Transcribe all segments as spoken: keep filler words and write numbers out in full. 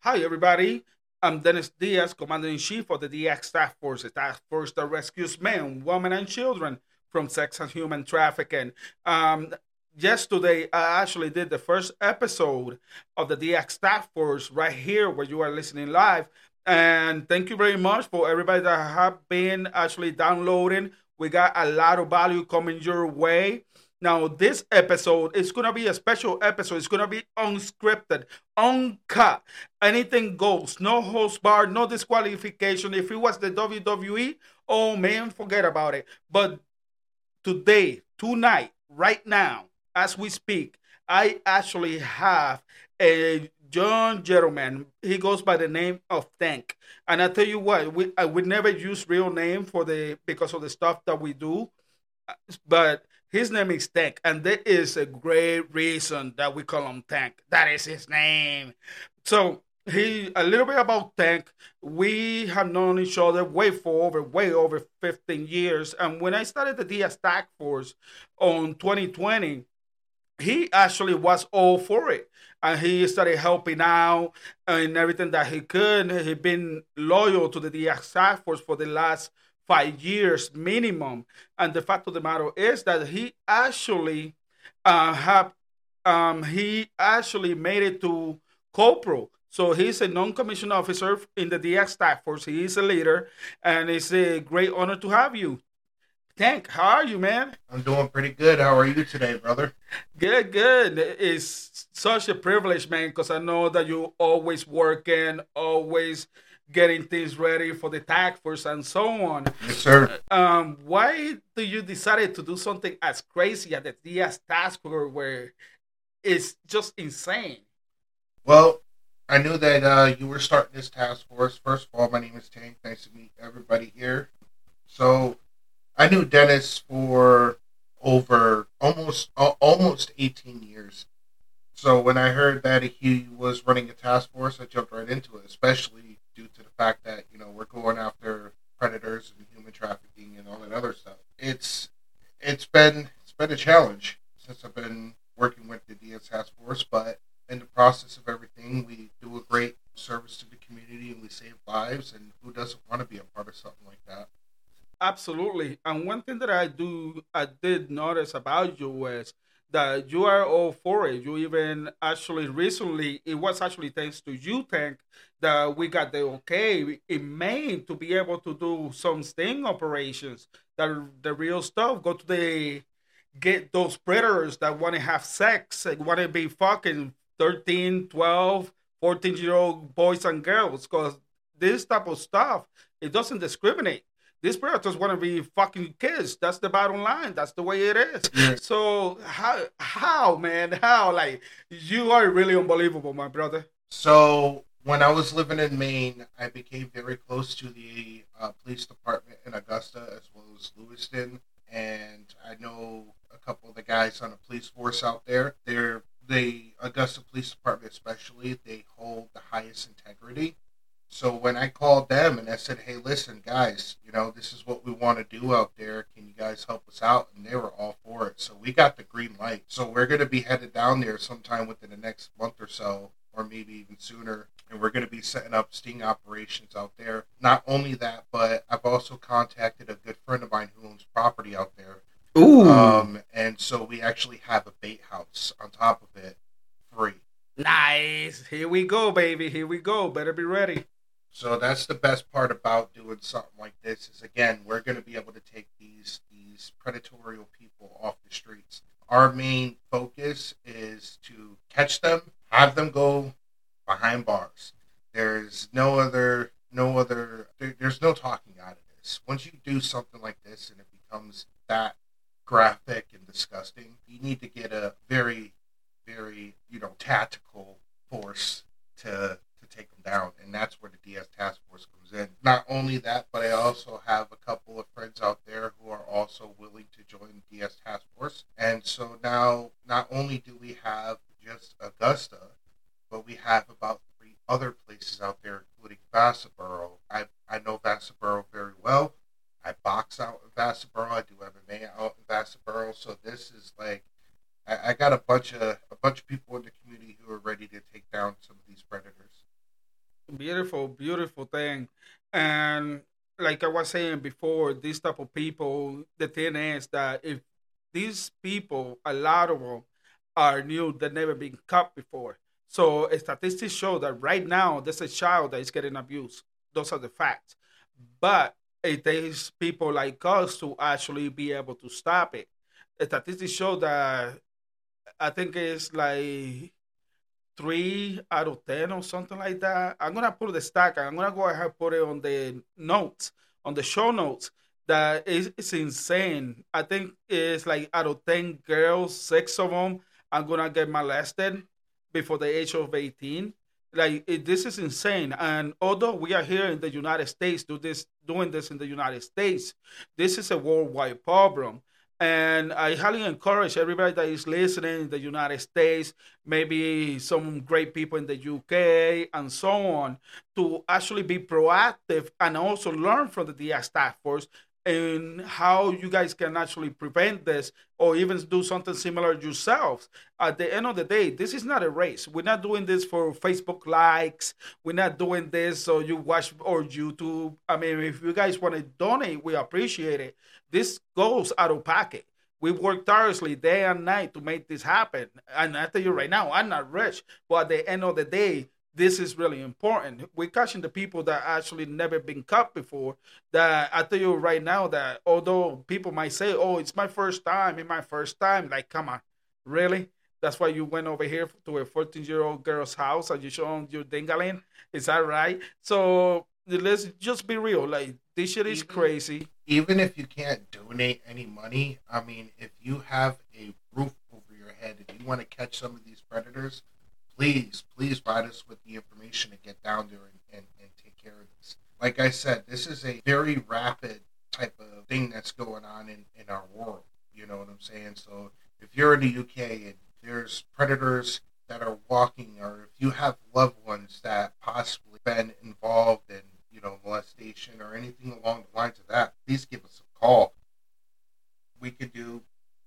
Hi, everybody. I'm Dennis Diaz, Commander in Chief of the D X Task Force, a task force that rescues men, women, and children from sex and human trafficking. Um, Yesterday, I actually did the first episode of the D X Task Force right here where you are listening live. And thank you very much for everybody that have been actually downloading. We got a lot of value coming your way. Now, this episode is going to be a special episode. It's going to be unscripted, uncut. Anything goes. No host bar, no disqualification. If it was the W W E, oh man, forget about it. But today, tonight, right now, as we speak, I actually have a John gentleman. He goes by the name of Tank. And I tell you what, we I would never use real name for the because of the stuff that we do, but his name is Tank, and there is a great reason that we call him Tank. That is his name. So he a little bit about Tank. We have known each other way for over way over fifteen years, and when I started the D S Task Force on twenty twenty, he actually was all for it. And he started helping out and everything that he could. He'd been loyal to the D X Task Force for the last five years minimum. And the fact of the matter is that he actually uh, have um, he actually made it to Corporal. So he's a non-commissioned officer in the D X Task Force. He is a leader, and it's a great honor to have you. Tank, how are you, man? I'm doing pretty good. How are you today, brother? Good, good. It's such a privilege, man, because I know that you always working, always getting things ready for the task force and so on. Yes, sir. Um, why do you decided to do something as crazy as the D S task force where it's just insane? Well, I knew that uh, you were starting this task force. First of all, my name is Tank. Nice to meet everybody here. So, I knew Dennis for over almost uh, almost eighteen years. So when I heard that he was running a task force, I jumped right into it, especially due to the fact that, you know, we're going after predators and human trafficking and all that other stuff. It's it's been it's been a challenge since I've been working with the D S Task Force, but in the process of everything, we do a great service to the community and we save lives, and who doesn't want to be a part of something like that? Absolutely. And one thing that I do, I did notice about you was that you are all for it. You even actually recently, it was actually thanks to you, Tank, that we got the okay in Maine to be able to do some sting operations. That the real stuff. Go to the get those predators that want to have sex and want to be fucking thirteen, twelve, fourteen year old boys and girls. Because this type of stuff, it doesn't discriminate. These predators want to be fucking kids. That's the bottom line. That's the way it is. Yeah. So how, how, man, how? Like you are really unbelievable, my brother. So when I was living in Maine, I became very close to the uh, police department in Augusta as well as Lewiston, and I know a couple of the guys on the police force out there. They're the Augusta Police Department, especially, they hold the highest integrity. So when I called them and I said, "Hey, listen, guys, you know this is what we want to do out there. Can you guys help us out?" And they were all for it. So we got the green light. So we're going to be headed down there sometime within the next month or so, or maybe even sooner. And we're going to be setting up sting operations out there. Not only that, but I've also contacted a good friend of mine who owns property out there. Ooh. Um, and so we actually have a bait house on top of it, free. Nice. Here we go, baby. Here we go. Better be ready. So that's the best part about doing something like this is, again, we're going to be able to take these these predatory people off the streets. Our main focus is to catch them, have them go behind bars. There's no other no other there, there's no talking out of this. Once you do something like this and it becomes that graphic and disgusting, you need to get a very very, you know, tactical force to to take them down, and that's where the D S Task Force comes in. Not only that, but I also have a couple of friends out there who are also willing to join the D S Task Force, and so now not only do we have just Augusta, but we have about three other places out there, including Vassaboro. I I know Vassaboro very well. I box out in Vassaboro. I do M M A out in Vassaboro. So this is like I, I got a bunch of a bunch of people in the community who are ready to take down some of these predators. Beautiful, beautiful thing. And like I was saying before, these type of people, the thing is that if these people, a lot of them are new, that never been caught before. So statistics show that right now there's a child that is getting abused. Those are the facts. But it takes people like us to actually be able to stop it. Statistics show that I think it's like three out of ten or something like that. I'm gonna put the stack. I'm gonna go ahead and put it on the notes, on the show notes. That is it's insane. I think it's like out of ten girls, six of them are gonna get molested before the age of eighteen. Like it, this is insane. And although we are here in the United States, do this doing this in the United States, this is a worldwide problem. And I highly encourage everybody that is listening in the United States, maybe some great people in the U K, and so on, to actually be proactive and also learn from the D S Task Force and how you guys can actually prevent this or even do something similar yourselves. At the end of the day, this is not a race. We're not doing this for Facebook likes. We're not doing this so you watch or YouTube. I mean, if you guys want to donate, we appreciate it. This goes out of pocket. We work tirelessly day and night to make this happen. And I tell you right now, I'm not rich, but at the end of the day, this is really important. We're catching the people that actually never been caught before. That I tell you right now that although people might say, "Oh, it's my first time, it's my first time," like, come on, really? That's why you went over here to a fourteen-year-old girl's house and you showed your dingaling. Is that right? So let's just be real. Like this shit is Even crazy. even if you can't donate any money, I mean, if you have a roof over your head, if you want to catch some of these predators, please, please provide us with the information to get down there and, and, and take care of this. Like I said, this is a very rapid type of thing that's going on in, in our world. You know what I'm saying? So if you're in the U K and there's predators that are walking, or if you have loved ones that possibly been involved in, you know, molestation or anything along the lines of that, please give us a call. We could do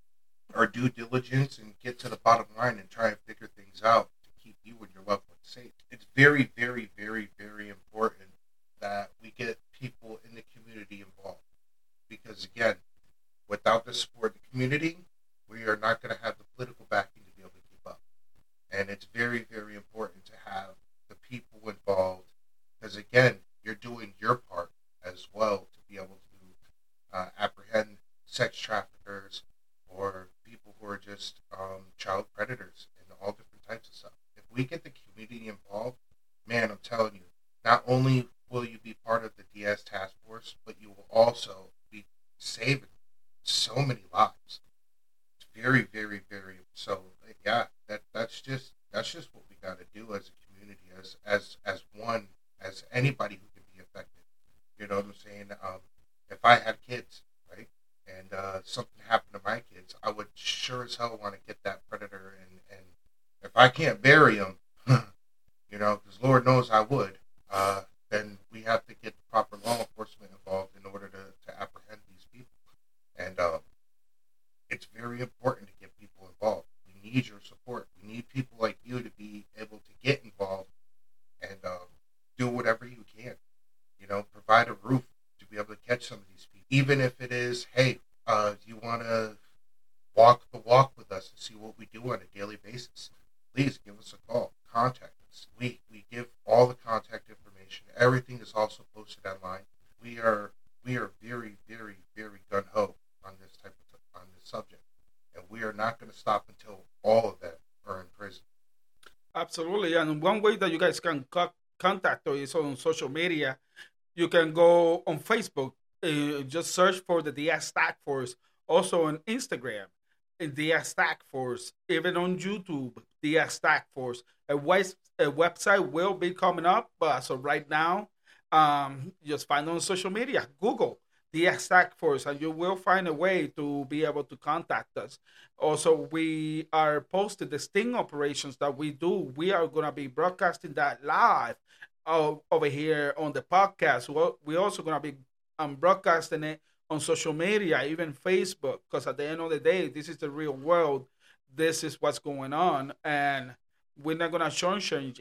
our due diligence and get to the bottom line and try and figure things out to keep you and your loved ones safe. It's very, very, very, very important that we get people in the community involved because, again, without the support of the community, we are not going to have the political backing to be able to keep up. And it's very, very important to have the people involved because, again, you're doing your part as well to be able to uh, apprehend sex traffickers or people who are just um, child predators and all different types of stuff. If we get the community involved, man, I'm telling you, not only will you be part of the D S task force, but you will also be saving so many lives. It's very, very, very so. Yeah, that that's just that's just what we got to do as a community, as as as one, as anybody who can be affected. You know what I'm saying? Um, if I had kids, right, and uh, something happened to my kids, I would sure as hell want to get that predator, and and if I can't bury him, you know, because Lord knows I would, uh, then we have to get the proper law enforcement involved in order to, to apprehend these people. And um, it's very important to get people involved. We need your support. We need people like you to be able to get involved and um, do whatever you can. You know, provide a roof to be able to catch some of these people. Even if it is, hey, uh, you want to walk the walk with us and see what we do on a daily basis, please give us a call. Contact us. We we give all the contact information. Everything is also posted online. We are we are very very very gun ho on this type of on this subject, and we are not going to stop until all of them are in prison. Absolutely. And one way that you guys can co- contact us is on social media. You can go on Facebook, uh, just search for the D S Task Force. Also on Instagram, uh, D S Task Force. Even on YouTube, D S Task Force. A, wes- a website will be coming up, but so right now, um, just find on social media, Google D S Task Force, and you will find a way to be able to contact us. Also, we are posting the sting operations that we do. We are going to be broadcasting that live uh, over here on the podcast. Well, we're also going to be um, broadcasting it on social media, even Facebook, because at the end of the day, this is the real world. This is what's going on, and we're not going to shortchange it.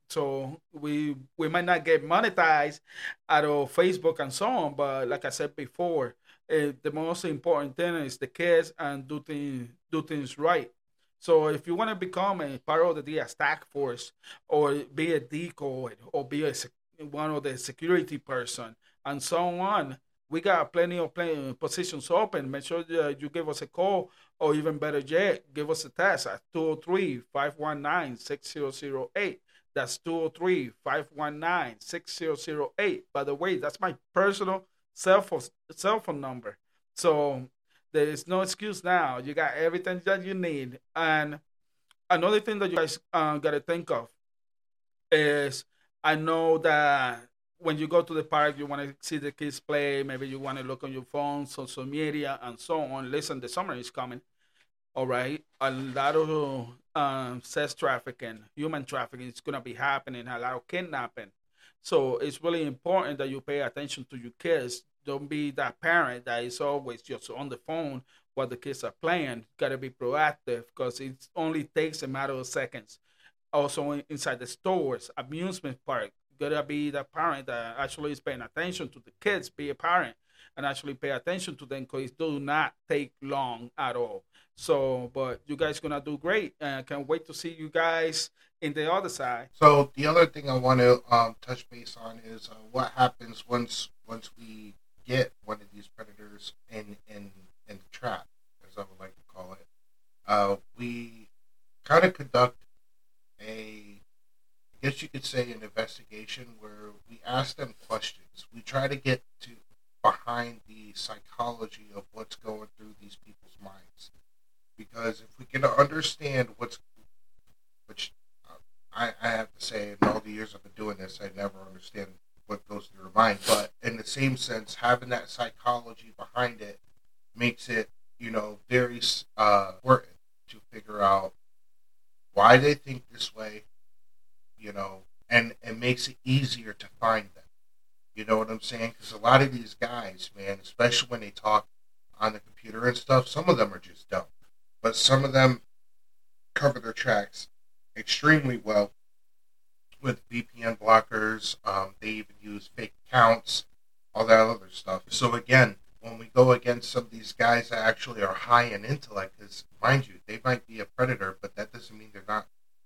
So we we might not get monetized out of Facebook and so on, but like I said before, uh, the most important thing is the kids and do things do things right. So if you want to become a part of the D S task force or be a decoy or be a sec- one of the security person and so on, we got plenty of plenty positions open. Make sure that you give us a call or even better yet, give us a text at two oh three, five one nine, six zero zero eight. That's two oh three, five one nine, six zero zero eight. By the way, that's my personal cell phone, cell phone number. So there is no excuse now. You got everything that you need. And another thing that you guys uh, got to think of is I know that when you go to the park, you want to see the kids play. Maybe you want to look on your phone, social media, and so on. Listen, the summer is coming. All right, a lot of um, sex trafficking, human trafficking is going to be happening, a lot of kidnapping. So it's really important that you pay attention to your kids. Don't be that parent that is always just on the phone while the kids are playing. Got to be proactive because it only takes a matter of seconds. Also inside the stores, amusement park, gotta be the parent that actually is paying attention to the kids. Be a parent and actually pay attention to them because it do not take long at all. So, but you guys gonna do great. And I can't wait to see you guys in the other side. So the other thing I want to um, touch base on is uh, what happens once once we get one of these predators in in in the trap, as I would like to call it. Uh, we kind of conduct a, I guess you could say, an investigation where we ask them questions. We try to get to behind the psychology of what's going through these people's minds, because if we can understand what's, which uh, I, I have to say, in all the years I've been doing this, I never understand what goes through their mind. But in the same sense, having that psychology behind it makes it, you know, very uh, important to figure out why they think this way, you know, and it makes it easier to find them. You know what I'm saying? Because a lot of these guys, man, especially when they talk on the computer and stuff, some of them are just dumb. But some of them cover their tracks extremely well with V P N blockers. Um, they even use fake accounts, all that other stuff. So again, when we go against some of these guys that actually are high in intellect, because mind you, they might be a predator, but that doesn't mean they're not,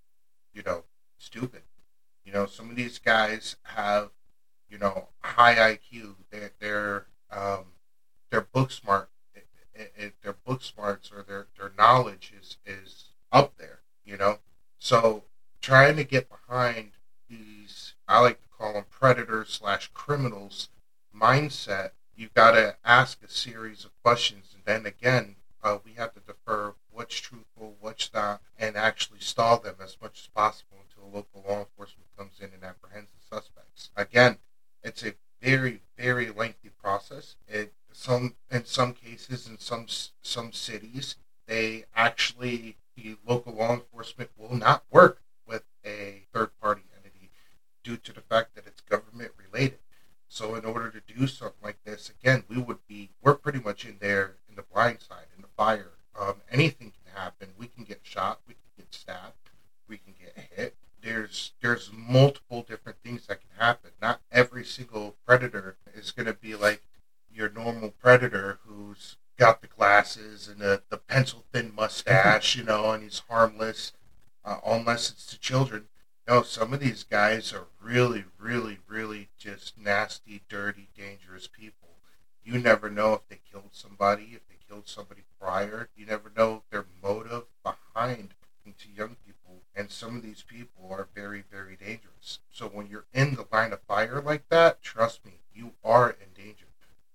you know, stupid. You know, some of these guys have, you know, high I Q. They're they're um, they're book smart. It, it, it, their book smarts or their, their knowledge is is up there. You know, so trying to get behind these, I like to call them predators slash criminals mindset. You've got to ask a series of questions, and then again, uh, we have to defer what's truthful, what's not, and actually stall them as much as possible until local law enforcement comes in and apprehends the suspects. Again, it's a very, very lengthy process. It some in some cases, in some some cities, they actually the local law enforcement will not work with a third party entity due to the fact that it's government related. So in order to do something like this, again, we would be, we're pretty much in there in the blind side, in the fire. Um, anything can happen. We can get shot. We can get stabbed. We can get hit. There's there's multiple different things that can happen. Not every single predator is going to be like your normal predator who's got the glasses and the, the pencil thin mustache, you know, and he's harmless, uh, unless it's to children. No, some of these guys are really, really, really just nasty, dirty, dangerous people. You never know if they killed somebody, if they killed somebody prior. You never know their motive behind to young people. And some of these people are very, very dangerous. So when you're in the line of fire like that, trust me, you are in danger.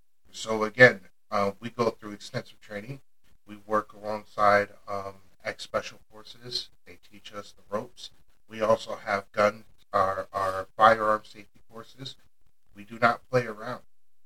So again, uh, we go through extensive training. We work alongside um, ex-special forces. They teach us the ropes. We also have gun, our, our firearm safety courses. We do not play around.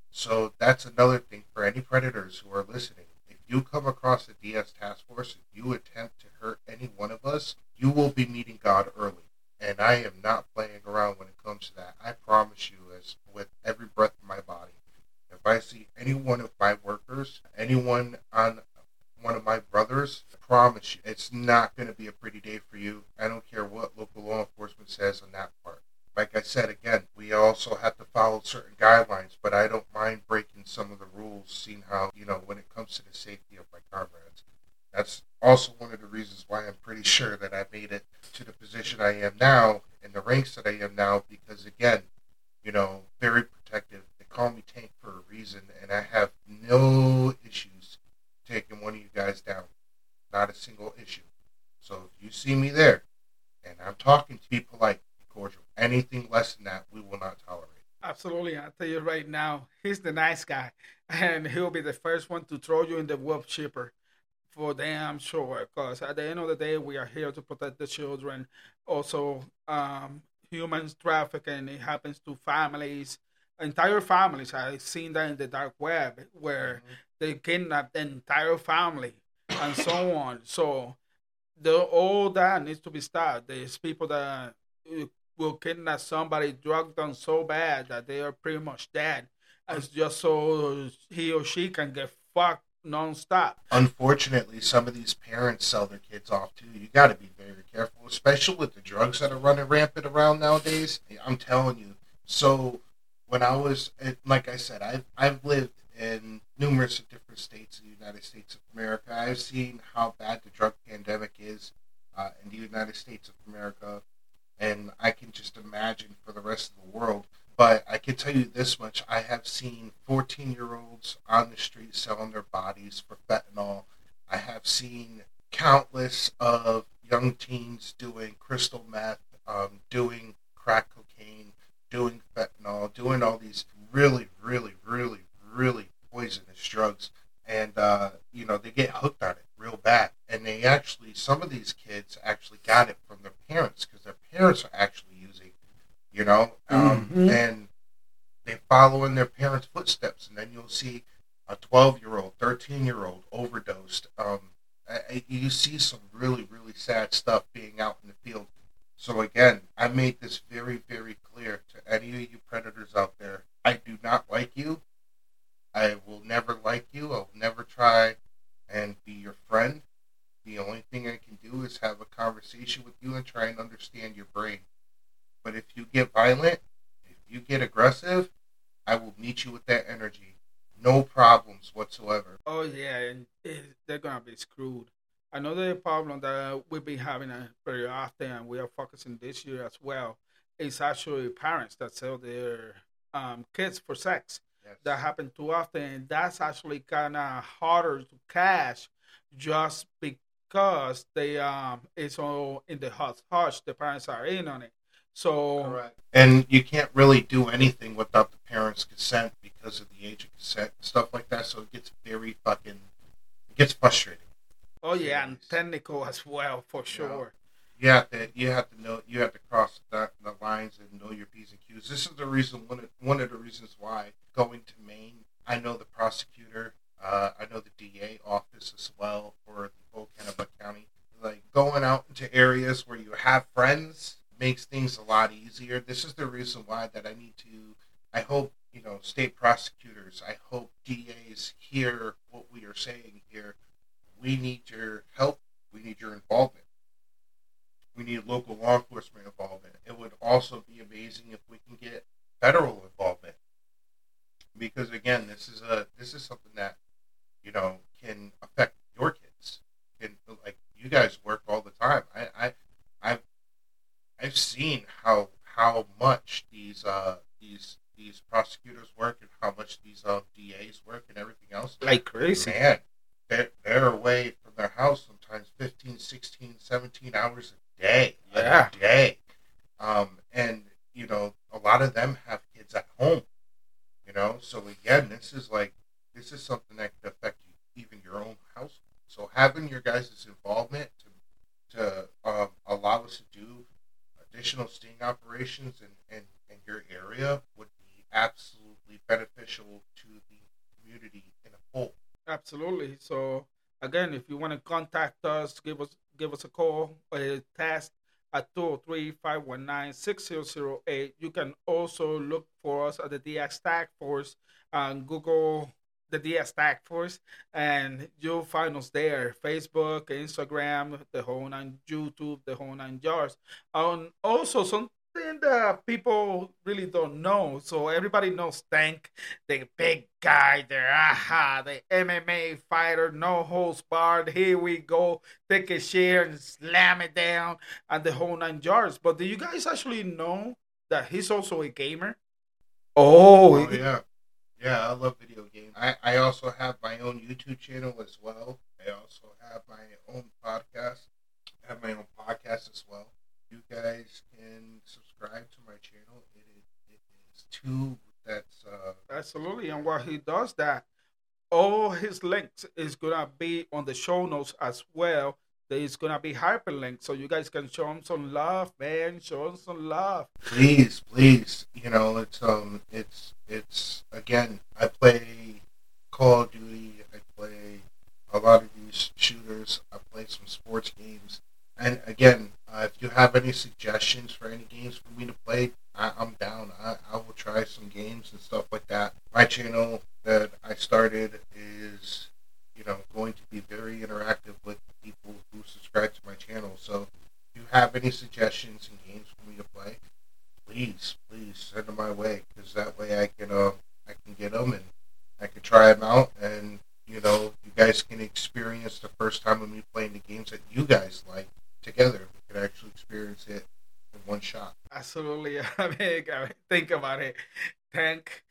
So that's another thing for any predators who are listening. If you come across a D S task force, if you attempt to hurt any one of us, you will be meeting God early. And I am not playing around when it comes to that. I promise you, as with every breath in my body. If I see any one of my workers, anyone on one of my brothers, I promise you, it's not going to be a pretty day for you. I don't care what local law enforcement says on that part. said again, we also have to follow certain guidelines, but I don't mind breaking some of the rules, seeing how, you know, when it comes to the safety of my comrades. That's also one of the reasons why I'm pretty sure that I made it to the position I am now, in the ranks that I am now, because again, you know, very protective. They call me Tank for a reason, and I have no issues taking one of you guys down. Not a single issue. So if you see me there, and I'm talking to be polite, be cordial, anything less than that, we will not tolerate. Absolutely. I'll tell you right now, he's the nice guy. And he'll be the first one to throw you in the wolf chipper for damn sure. Because at the end of the day, we are here to protect the children. Also, um, humans trafficking, it happens to families, entire families. I've seen that in the dark web where Mm-hmm. they kidnap the entire family and so on. So the all that needs to be stopped. There's people that uh, will kidnap somebody, drug them so bad that they are pretty much dead. Un- It's just so he or she can get fucked nonstop. Unfortunately, some of these parents sell their kids off too. You got to be very careful, especially with the drugs that are running rampant around nowadays. I'm telling you. So, when I was, eh, like I said, I've I've lived in numerous different states in the United States of America. I've seen how bad the drug pandemic is uh, in the United States of America, and I can just imagine for the rest of the world. But I can tell you this much: I have seen fourteen-year-olds on the street selling their bodies for fentanyl. I have seen countless of young teens doing crystal meth, um, doing crack cocaine, doing fentanyl, doing all these really, really, really, really poisonous drugs. And, uh, you know, they get hooked on it real bad. And they actually, some of these kids actually got it from their parents because their parents are actually using, you know, um, Mm-hmm. and they follow in their parents' footsteps. And then you'll see a twelve-year-old, thirteen-year-old overdosed. Um, I, you see some really, really sad stuff being out in the field. So again, I made this very, very clear to any of you predators out there. I do not like you. I will never like you. I'll never try and be your friend. The only thing I can do is have a conversation with you and try and understand your brain. But if you get violent, if you get aggressive, I will meet you with that energy. No problems whatsoever. Oh yeah, and it, they're gonna be screwed. Another problem that we've been having uh, very often, and we are focusing this year as well, is actually parents that sell their um, kids for sex. That Yes. happen too often, and that's actually kind of harder to catch, just because they um it's all in the hush hush. The parents are in on it, so Correct. And you can't really do anything without the parents' consent because of the age of consent and stuff like that. So it gets very fucking, it gets frustrating. oh To say yeah, the and least. technical as well for You know, sure. you have to you have to know you have to cross the, the lines and know your p's and q's. This is the reason one of, one of the reasons why going to Maine. I know the prosecutor. Uh, I know the D A office as well for the whole Kennebuck County. Like going out into areas where you have friends makes things a lot easier. This is the reason why that I need to. I hope you know state prosecutors. I hope D As hear what we are saying here. We need your help. We need your involvement. We need local law enforcement involvement. It would also be amazing if we can get federal involvement because again, this is a this is something that you know can affect your kids. Can like you guys work all the time. I I I've I've seen how how much these uh these these prosecutors work and how much these uh, D As work and everything else. Like crazy. Man, they're, they're away from their house sometimes fifteen, sixteen, seventeen hours a day. A Yeah, day. Um, and, you know, a lot of them have kids at home, you know? So, again, this is like, this is something that could affect you, even your own household. So, having your guys' involvement to, to um, allow us to do additional sting operations in, in, in your area would be absolutely beneficial to the community in a whole. absolutely. So again, if you want to contact us, give us give us a call or a text at two oh three, five one nine, six zero zero eight. You can also look for us at the D X Task Force and Google the D S Task Force, and you'll find us there. Facebook, Instagram, the whole nine, YouTube, the whole nine yards. And also, some thing that people really don't know. So everybody knows Tank, the big guy, the aha, the M M A fighter, no holds barred. Here we go, take a chair and slam it down, and the whole nine yards. But do you guys actually know that he's also a gamer? Oh, Oh yeah, yeah. I love video games. I I also have my own YouTube channel as well. I also have my own podcast. I have my own podcast as well. You guys can subscribe to my channel. It is it is two. That's uh absolutely. And while he does that, all his links is gonna be on the show notes as well. There is gonna be hyperlinks, so you guys can show him some love, man. Show him some love. please, please. You know, it's um, it's it's again. I play Call of Duty. I play a lot of these shooters. I play some sports games. And again, uh, if you have any suggestions for any games for me to play, I, I'm down. I, I will try some games and stuff like that. My channel that I started is, you know, going to be very interactive with the people who subscribe to my channel. So if you have any suggestions and games for me to play, please, please send them my way because that way I can uh, I can get them and I can try them out and you know you guys can experience the first time of me playing the games that you guys like together. We can actually experience it in one shot. Absolutely. I mean, I mean, think about it. Tank.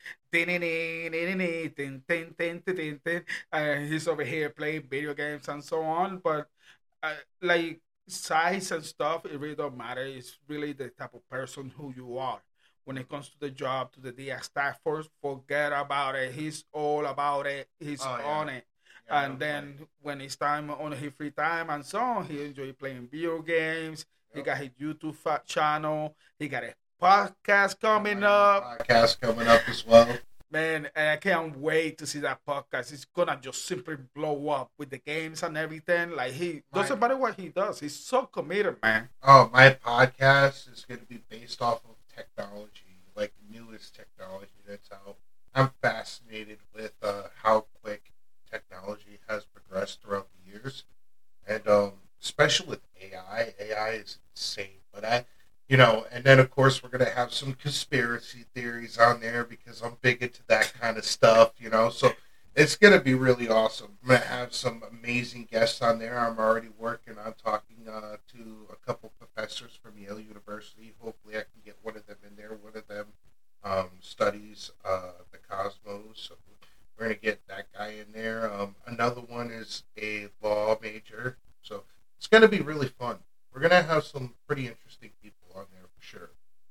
tin, tin, tin, tin, tin, tin. Uh, he's over here playing video games and so on. But uh, like size and stuff, it really don't matter. It's really the type of person who you are. When it comes to the job, to the D X Task Force, forget about it. He's all about it. He's Oh yeah, on it. yeah, And no play. then when it's time on his free time and so on, he enjoy playing video games. He Yep. got his YouTube fa- channel. He got a podcast Got coming my own up. podcast coming up as well. Man, and I can't wait to see that podcast. It's gonna just simply blow up with the games and everything. Like he My doesn't matter what he does. He's so committed, man. oh, my podcast is going to be based off of technology, like newest technology that's out. I'm fascinated with uh, how quick technology has progressed throughout the years, and um, especially with A I. A I is insane, but I, you know, and then of course we're gonna have some conspiracy theories on there because I'm big into that kind of stuff, you know. So it's gonna be really awesome. I'm gonna have some amazing guests on there. I'm already working on talking uh, to a couple professors from Yale University. Hopefully, I can get one of them in there. One of them um, studies uh, the cosmos. So we're gonna get that guy in there. Um, another one is a law major. So it's gonna be really fun. We're gonna have some pretty interesting people on there for sure.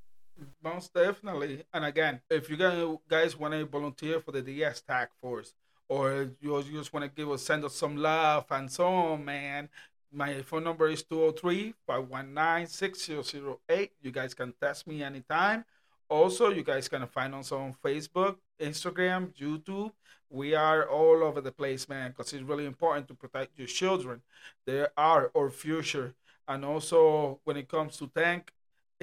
Most definitely. And again, if you guys guys want to volunteer for the D S Task Force, or you just want to give us send us some love and so on, man. My phone number is two oh three, five one nine, six zero zero eight. You guys can text me anytime. Also, you guys can find us on Facebook, Instagram, YouTube. We are all over the place, man, because it's really important to protect your children. They are our future. And also, when it comes to Tank,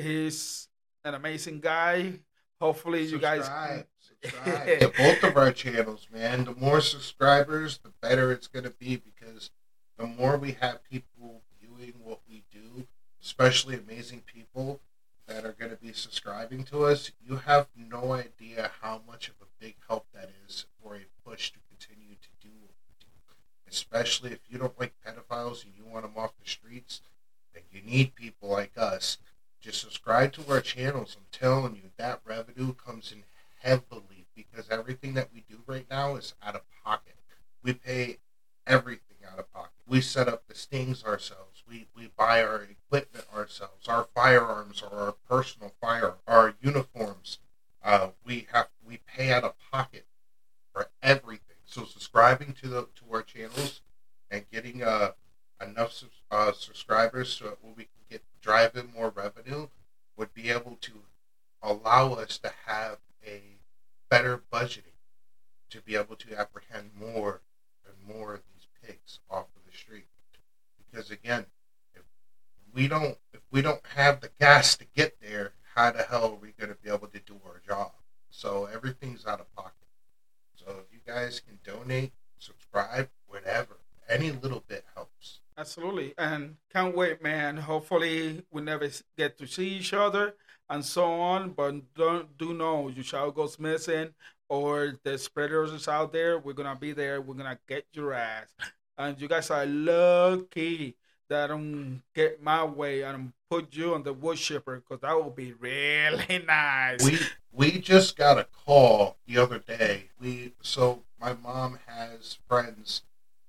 he's an amazing guy. Hopefully, you guys. Subscribe, subscribe to both of our channels, man. The more subscribers, the better it's gonna be because the more we have people viewing what we do, especially amazing people that are going to be subscribing to us, you have no idea how much of a big help that is for a push to continue to do what we do. Especially if you don't like pedophiles and you want them off the streets, then you need people like us. Just subscribe to our channels. I'm telling you, that revenue comes in heavily because everything that we do right now is out of pocket. We pay everything out of pocket. We set up the stings ourselves. We we buy our equipment ourselves. Our firearms or our personal fire, our uniforms. Uh, we have we pay out of pocket for everything. So subscribing to the to our channels and getting uh enough subs- uh, subscribers so that we can get drive in more revenue would be able to allow us to have a better budgeting to be able to apprehend more and more of these pigs off of the street. Because again, if we don't if we don't have the gas to get there, how the hell are we going to be able to do our job? So everything's out of pocket. So if you guys can donate, subscribe, whatever, any little bit helps. Absolutely. And can't wait, man. Hopefully, we never s- get to see each other. and so on. But don't do know your child goes missing or there's predators out there. We're gonna be there. We're gonna get your ass. And you guys are lucky that I don't get my way and put you on the wood chipper because that would be really nice. We we just got a call the other day. We so my mom has friends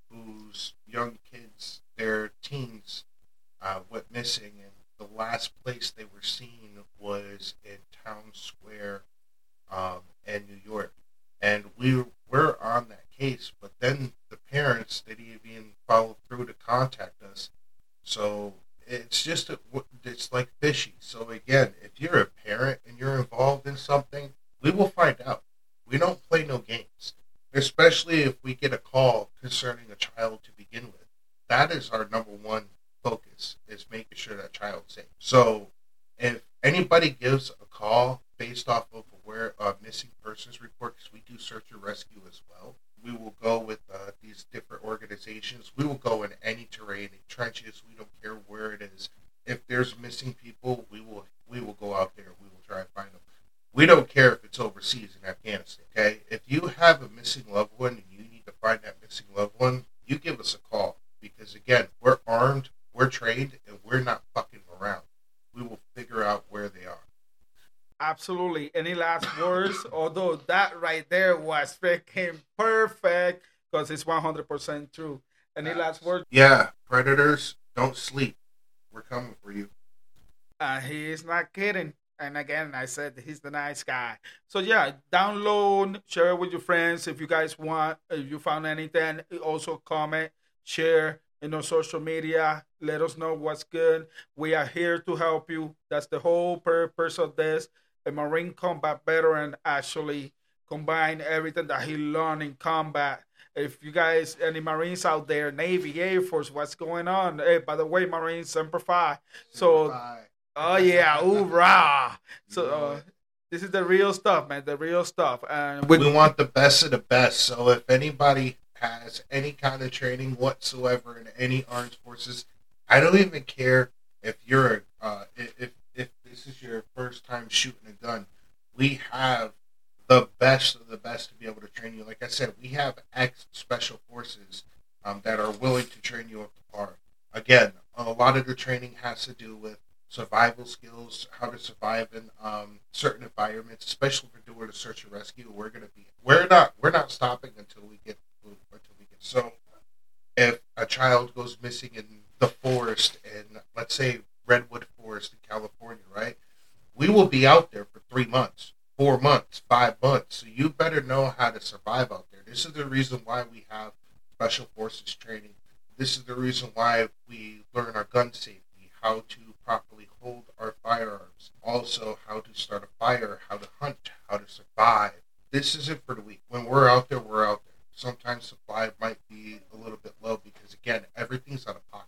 whose young kids, their teens, uh, went missing, and the last place they were seen was in Town Square, um, in New York. And we were on that case, but then the parents didn't even follow through to contact us. So it's just a, it's like fishy. So again, if you're a parent and you're involved in something, we will find out. We don't play no games, especially if we get a call concerning a child to begin with. That is our number one focus, is making sure that child's safe. So if anybody gives a call based off of where a missing persons report, because we do search and rescue as well, we will go with uh, these different organizations. We will go in any terrain, in trenches. We don't care where it is. If there's missing people, we will we will go out there. We will try and find them. We don't care if it's overseas in Afghanistan. Okay, if you have a missing loved one and you need to find that missing loved one, you give us a call, because again, we're armed, we're trained, and we're not fucking around. We will figure out where they are. Absolutely. Any last words? Although that right there was freaking perfect because it's one hundred percent true. Any last words? Yeah, predators, don't sleep. We're coming for you. Uh, he is not kidding. And again, I said he's the nice guy. So yeah, download, share it with your friends if you guys want. If you found anything, also comment, share in our social media. Let us know what's good. We are here to help you. That's the whole purpose of this. A Marine combat veteran actually combine everything that he learned in combat. If you guys, any Marines out there, Navy, Air Force, what's going on? Hey, by the way, Marines, Semper Fi. So, oh yeah, hoorah! So uh, this is the real stuff, man. The real stuff. And with, we want the best of the best. So if anybody has any kind of training whatsoever in any armed forces, I don't even care if you're uh, if if this is your first time shooting a gun. We have the best of the best to be able to train you. Like I said, we have ex special forces um, that are willing to train you up to par. Again, a lot of the training has to do with survival skills, how to survive in um, certain environments, especially if we're doing a search and rescue. We're gonna be we're not we're not stopping until we get until we get so. If a child goes missing in the forest, in let's say Redwood Forest in California, right? We will be out there for three months, four months, five months. So you better know how to survive out there. This is the reason why we have special forces training. This is the reason why we learn our gun safety, how to properly hold our firearms, also how to start a fire, how to hunt, how to survive. This isn't for the weak. When we're out there, we're out there. Sometimes supply might be a little bit low because, again, everything's out of pocket.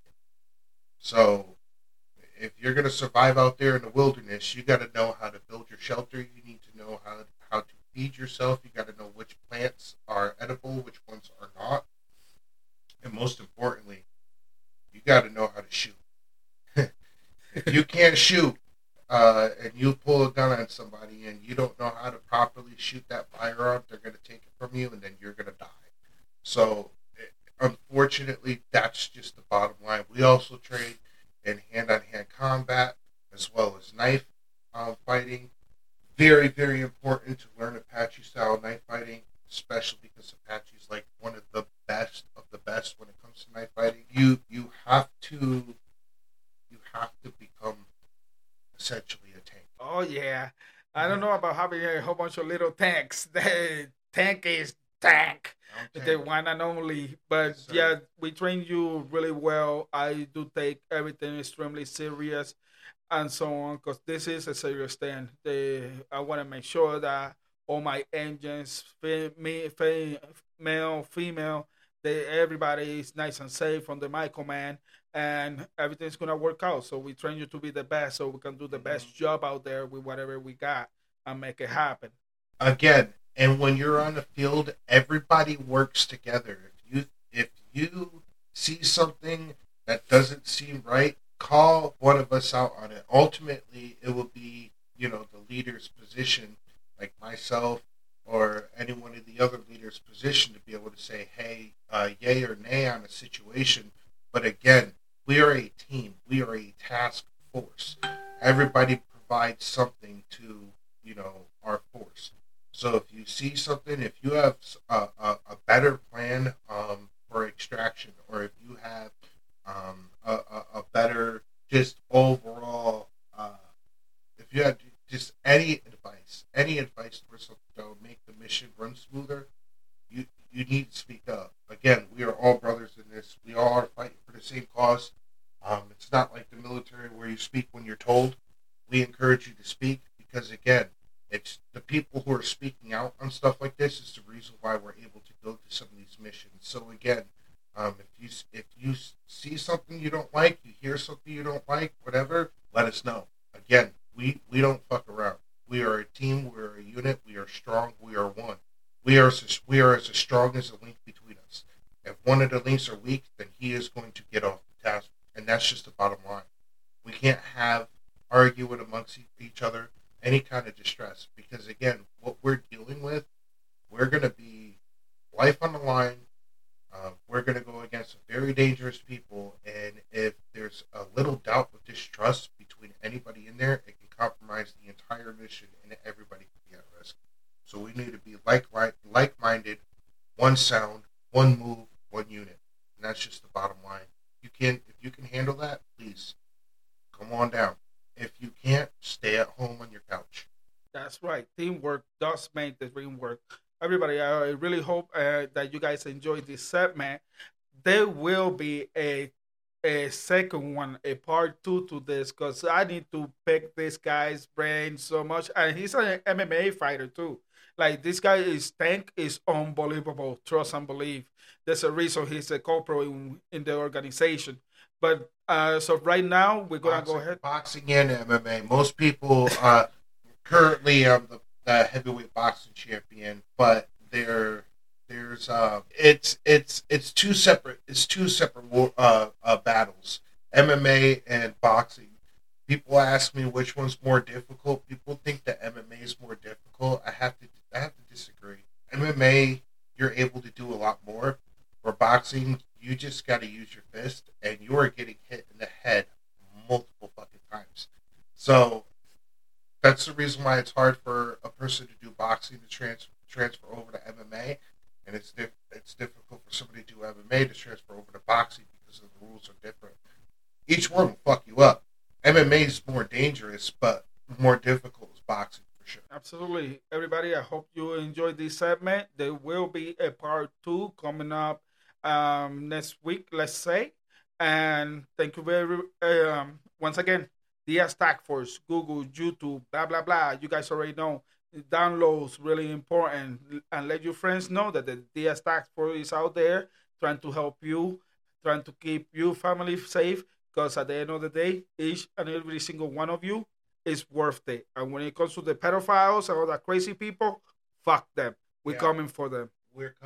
So if you're going to survive out there in the wilderness, you got to know how to build your shelter. You need to know how, how to feed yourself. You got to know which plants are edible, which ones are not. And most importantly, you got to know how to shoot. If you can't shoot uh, and you pull a gun on somebody and you don't know how to properly shoot that firearm, they're going to take it from you and then you're going to die. So, unfortunately, that's just the bottom line. We also train in hand-on-hand combat as well as knife um, fighting. Very, very important to learn Apache-style knife fighting, especially because Apache is like one of the best of the best when it comes to knife fighting. You you have to you have to become essentially a tank. Oh yeah, I don't know about having a whole bunch of little tanks. The tank is tank. The one and only. But yes, yeah, we train you really well. I do take everything extremely serious and so on because this is a serious thing. The, I want to make sure that all my engines, fe- me, fe- male, female, they, everybody is nice and safe from the my command and everything's going to work out. So we train you to be the best so we can do the mm-hmm. best job out there with whatever we got and make it happen. Again, and when you're on the field, everybody works together. If you if you see something that doesn't seem right, call one of us out on it. Ultimately, it will be you know, the leader's position, like myself or anyone in the other leader's position, to be able to say, hey, uh, yay or nay on a situation. But again, we are a team. We are a task force. Everybody provides something to, you know, our force. So if you see something, if you have a, a, a better plan um, for extraction, or if you have um, a, a, a better just overall, uh, if you have just any advice, any advice for something that would make the mission run smoother, you you need to speak up. Again, we are all brothers in this. We all are fighting for the same cause. Um, it's not like the military where you speak when you're told. We encourage you to speak because, again, it's the people who are speaking out on stuff like this is the reason why we're able to go to some of these missions. So again, um, if you if you see something you don't like, you hear something you don't like, whatever, let us know. Again, we we don't fuck around. We are a team. We are a unit. We are strong. We are one. We are as, we are as strong as the link between us. If one of the links are weak, then he is going to get off the task, and that's just the bottom line. We can't have arguing amongst each other, any kind of distress, because again, what we're dealing with, we're going to be life on the line. Uh, we're going to go against some very dangerous people, and if there's a little doubt of distrust between anybody in there, it can compromise the entire mission, and everybody can be at risk. So we need to be like like-minded, one sound, one move, one unit, and that's just the bottom line. You can, if you can handle that, please come on down. If you can't, stay at home on your couch. That's right. Teamwork does make the dream work. Everybody, I really hope uh, that you guys enjoyed this segment. There will be a a second one, a part two to this, because I need to pick this guy's brain so much, and he's an M M A fighter too. Like this guy is tank is unbelievable. Trust and believe. There's a reason he's a corporal in, in the organization. But uh, so right now we're gonna go Boxing, ahead. boxing and M M A. Most people uh, currently I'm the, the heavyweight boxing champion, but there there's uh, it's it's it's two separate it's two separate war, uh, uh, battles. M M A and boxing. People ask me which one's more difficult. People think that M M A is more difficult. I have to I have to disagree. M M A, you're able to do a lot more. For boxing, you just got to use your fist, and you are getting hit in the head multiple fucking times. So that's the reason why it's hard for a person to do boxing to trans- transfer over to M M A, and it's diff- it's difficult for somebody to do M M A to transfer over to boxing because the rules are different. Each one will fuck you up. M M A is more dangerous, but more difficult is boxing for sure. Absolutely, everybody. I hope you enjoyed this segment. There will be a part two coming up um, next week, let's say. And thank you very um, once again. Diaz Task Force, Google, YouTube, blah blah blah. You guys already know. Downloads really important, and let your friends know that the Diaz Task Force is out there trying to help you, trying to keep your family safe. Because at the end of the day, each and every single one of you is worth it. And when it comes to the pedophiles and all that crazy people, fuck them. We're Yeah, coming for them. we're